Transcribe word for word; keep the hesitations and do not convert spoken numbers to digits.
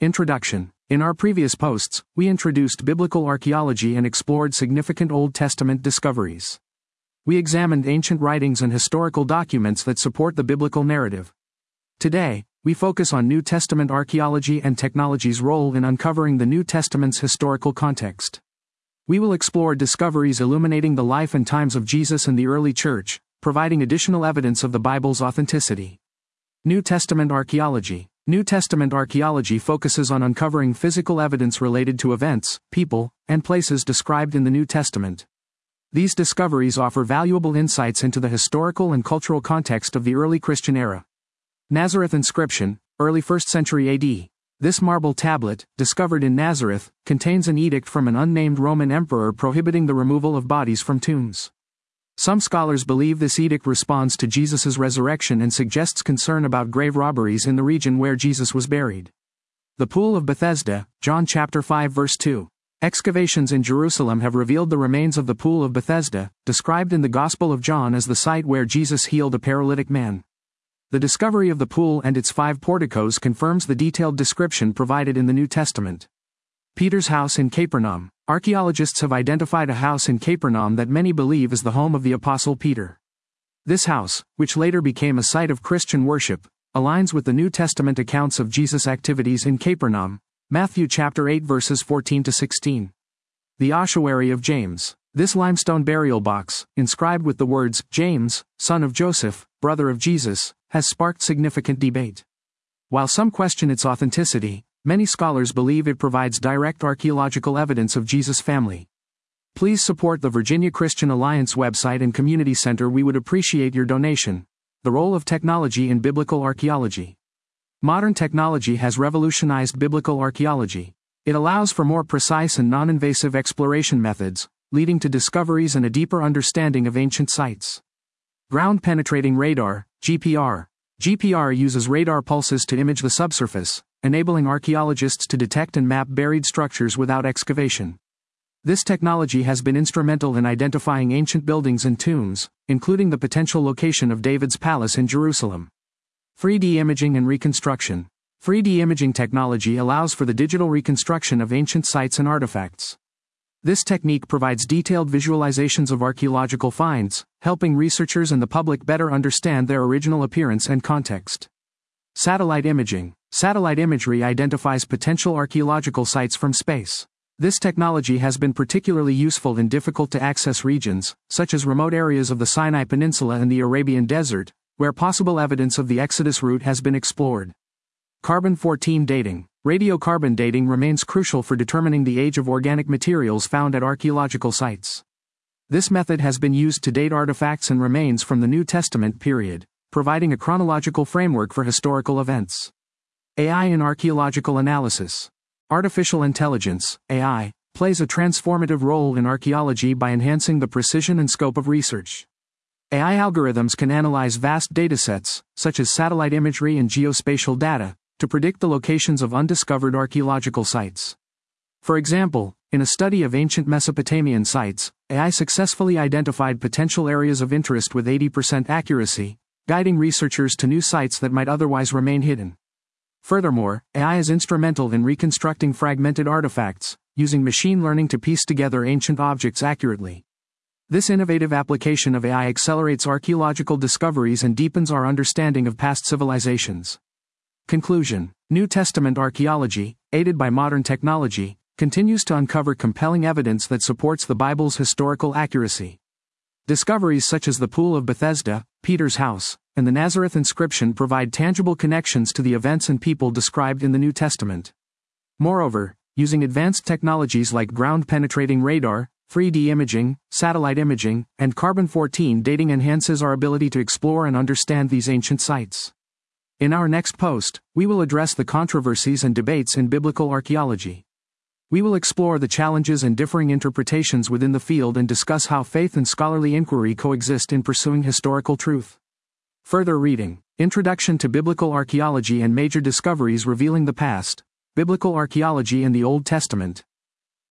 Introduction. In our previous posts, we introduced biblical archaeology and explored significant Old Testament discoveries. We examined ancient writings and historical documents that support the biblical narrative. Today, we focus on New Testament archaeology and technology's role in uncovering the New Testament's historical context. We will explore discoveries illuminating the life and times of Jesus and the early church, providing additional evidence of the Bible's authenticity. New Testament archaeology. New Testament archaeology focuses on uncovering physical evidence related to events, people, and places described in the New Testament. These discoveries offer valuable insights into the historical and cultural context of the early Christian era. Nazareth inscription, early first century A D. This marble tablet, discovered in Nazareth, contains an edict from an unnamed Roman emperor prohibiting the removal of bodies from tombs. Some scholars believe this edict responds to Jesus' resurrection and suggests concern about grave robberies in the region where Jesus was buried. The Pool of Bethesda, John chapter five verse two. Excavations in Jerusalem have revealed the remains of the Pool of Bethesda, described in the Gospel of John as the site where Jesus healed a paralytic man. The discovery of the pool and its five porticos confirms the detailed description provided in the New Testament. Peter's house in Capernaum. Archaeologists have identified a house in Capernaum that many believe is the home of the Apostle Peter. This house, which later became a site of Christian worship, aligns with the New Testament accounts of Jesus' activities in Capernaum, Matthew chapter eight verses fourteen to sixteen. The ossuary of James. This limestone burial box, inscribed with the words, James, son of Joseph, brother of Jesus, has sparked significant debate. While some question its authenticity, many scholars believe it provides direct archaeological evidence of Jesus' family. Please support the Virginia Christian Alliance website and community center. We would appreciate your donation. The role of technology in biblical archaeology. Modern technology has revolutionized biblical archaeology. It allows for more precise and non-invasive exploration methods, leading to discoveries and a deeper understanding of ancient sites. Ground-penetrating radar, G P R. G P R uses radar pulses to image the subsurface, enabling archaeologists to detect and map buried structures without excavation. This technology has been instrumental in identifying ancient buildings and tombs, including the potential location of David's palace in Jerusalem. three D imaging and reconstruction. three D imaging technology allows for the digital reconstruction of ancient sites and artifacts. This technique provides detailed visualizations of archaeological finds, helping researchers and the public better understand their original appearance and context. Satellite imaging. Satellite imagery identifies potential archaeological sites from space. This technology has been particularly useful in difficult-to-access regions, such as remote areas of the Sinai Peninsula and the Arabian Desert, where possible evidence of the Exodus route has been explored. Carbon fourteen dating. Radiocarbon dating remains crucial for determining the age of organic materials found at archaeological sites. This method has been used to date artifacts and remains from the New Testament period, providing a chronological framework for historical events. A I in archaeological analysis. Artificial intelligence, A I, plays a transformative role in archaeology by enhancing the precision and scope of research. A I algorithms can analyze vast datasets, such as satellite imagery and geospatial data, to predict the locations of undiscovered archaeological sites. For example, in a study of ancient Mesopotamian sites, A I successfully identified potential areas of interest with eighty percent accuracy, guiding researchers to new sites that might otherwise remain hidden. Furthermore, A I is instrumental in reconstructing fragmented artifacts, using machine learning to piece together ancient objects accurately. This innovative application of A I accelerates archaeological discoveries and deepens our understanding of past civilizations. Conclusion. New Testament archaeology, aided by modern technology, continues to uncover compelling evidence that supports the Bible's historical accuracy. Discoveries such as the Pool of Bethesda, Peter's house, and the Nazareth inscription provide tangible connections to the events and people described in the New Testament. Moreover, using advanced technologies like ground-penetrating radar, three D imaging, satellite imaging, and carbon fourteen dating enhances our ability to explore and understand these ancient sites. In our next post, we will address the controversies and debates in biblical archaeology. We will explore the challenges and differing interpretations within the field and discuss how faith and scholarly inquiry coexist in pursuing historical truth. Further reading. Introduction to Biblical Archaeology and Major Discoveries Revealing the Past. Biblical Archaeology in the Old Testament.